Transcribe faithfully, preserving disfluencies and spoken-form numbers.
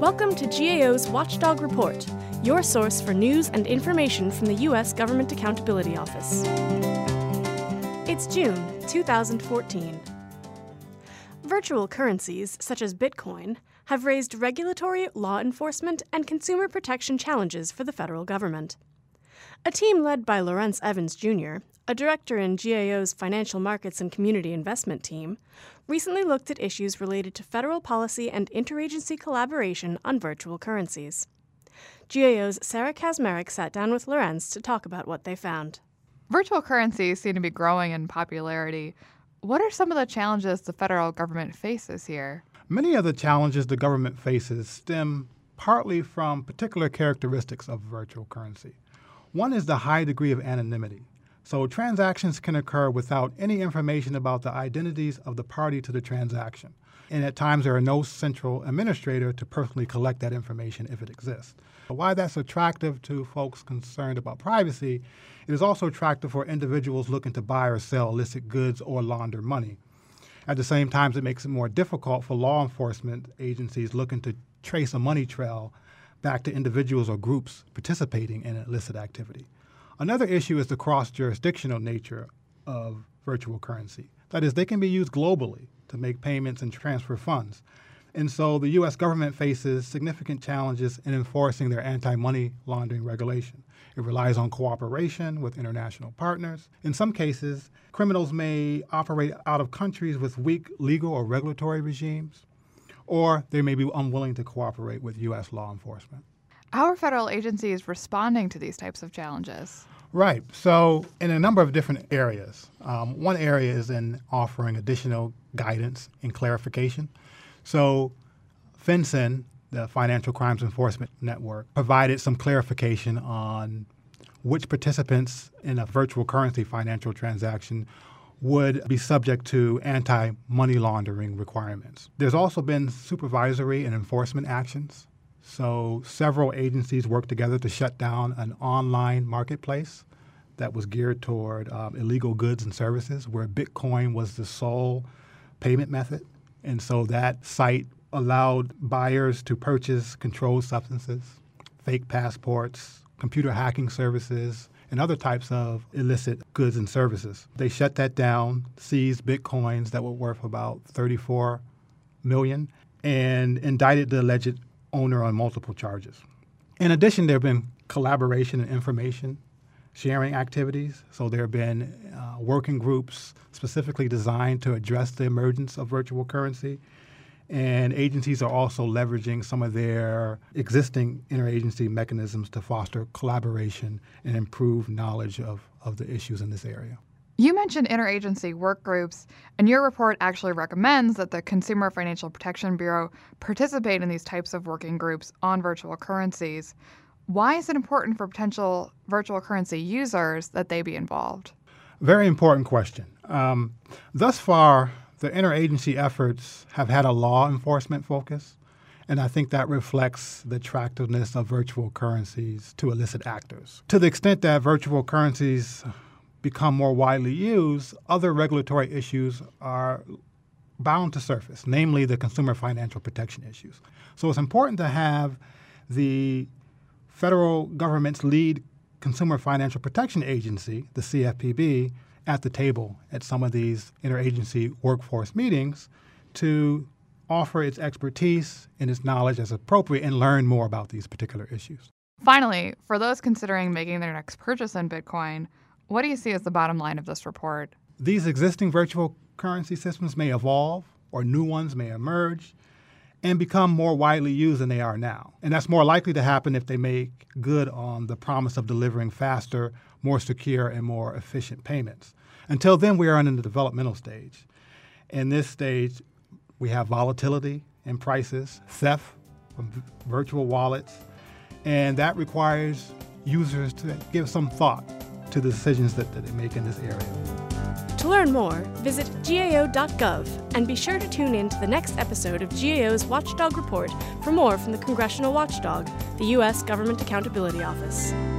Welcome to G A O's Watchdog Report, your source for news and information from the U S Government Accountability Office. It's June two thousand fourteen. Virtual currencies, such as Bitcoin, have raised regulatory, law enforcement, and consumer protection challenges for the federal government. A team led by Lawrence Evans Junior, a director in G A O's Financial Markets and Community Investment team, recently looked at issues related to federal policy and interagency collaboration on virtual currencies. G A O's Sarah Kazmarek sat down with Lawrence to talk about what they found. Virtual currencies seem to be growing in popularity. What are some of the challenges the federal government faces here? Many of the challenges the government faces stem partly from particular characteristics of virtual currency. One is the high degree of anonymity. So transactions can occur without any information about the identities of the party to the transaction. And at times there are no central administrator to personally collect that information if it exists. Why that's attractive to folks concerned about privacy, it is also attractive for individuals looking to buy or sell illicit goods or launder money. At the same time, it makes it more difficult for law enforcement agencies looking to trace a money trail back to individuals or groups participating in illicit activity. Another issue is the cross-jurisdictional nature of virtual currency. That is, they can be used globally to make payments and transfer funds. And so the U S government faces significant challenges in enforcing their anti-money laundering regulation. It relies on cooperation with international partners. In some cases, criminals may operate out of countries with weak legal or regulatory regimes, or they may be unwilling to cooperate with U S law enforcement. How are federal agencies responding to these types of challenges? Right. So in a number of different areas. Um, one area is in offering additional guidance and clarification. So FinCEN, the Financial Crimes Enforcement Network, provided some clarification on which participants in a virtual currency financial transaction would be subject to anti-money laundering requirements. There's also been supervisory and enforcement actions. So several agencies worked together to shut down an online marketplace that was geared toward um, illegal goods and services, where Bitcoin was the sole payment method. And so that site allowed buyers to purchase controlled substances, fake passports, computer hacking services, and other types of illicit goods and services. They shut that down, seized Bitcoins that were worth about thirty-four million dollars, and indicted the alleged owner on multiple charges. In addition, there have been collaboration and information sharing activities. So there have been uh, working groups specifically designed to address the emergence of virtual currency. And agencies are also leveraging some of their existing interagency mechanisms to foster collaboration and improve knowledge of, of the issues in this area. You mentioned interagency work groups, and your report actually recommends that the Consumer Financial Protection Bureau participate in these types of working groups on virtual currencies. Why is it important for potential virtual currency users that they be involved? Very important question. Um, thus far, the interagency efforts have had a law enforcement focus, and I think that reflects the attractiveness of virtual currencies to illicit actors. To the extent that virtual currencies become more widely used, other regulatory issues are bound to surface, namely the consumer financial protection issues. So it's important to have the federal government's lead consumer financial protection agency, the C F P B, at the table at some of these interagency workforce meetings to offer its expertise and its knowledge as appropriate and learn more about these particular issues. Finally, for those considering making their next purchase in Bitcoin, what do you see as the bottom line of this report? These existing virtual currency systems may evolve, or new ones may emerge and become more widely used than they are now. And that's more likely to happen if they make good on the promise of delivering faster, more secure, and more efficient payments. Until then, we are in the developmental stage. In this stage, we have volatility in prices, theft from v- virtual wallets, and that requires users to give some thought to the decisions that, that they make in this area. To learn more, visit G A O dot gov and be sure to tune in to the next episode of G A O's Watchdog Report for more from the Congressional Watchdog, the U S Government Accountability Office.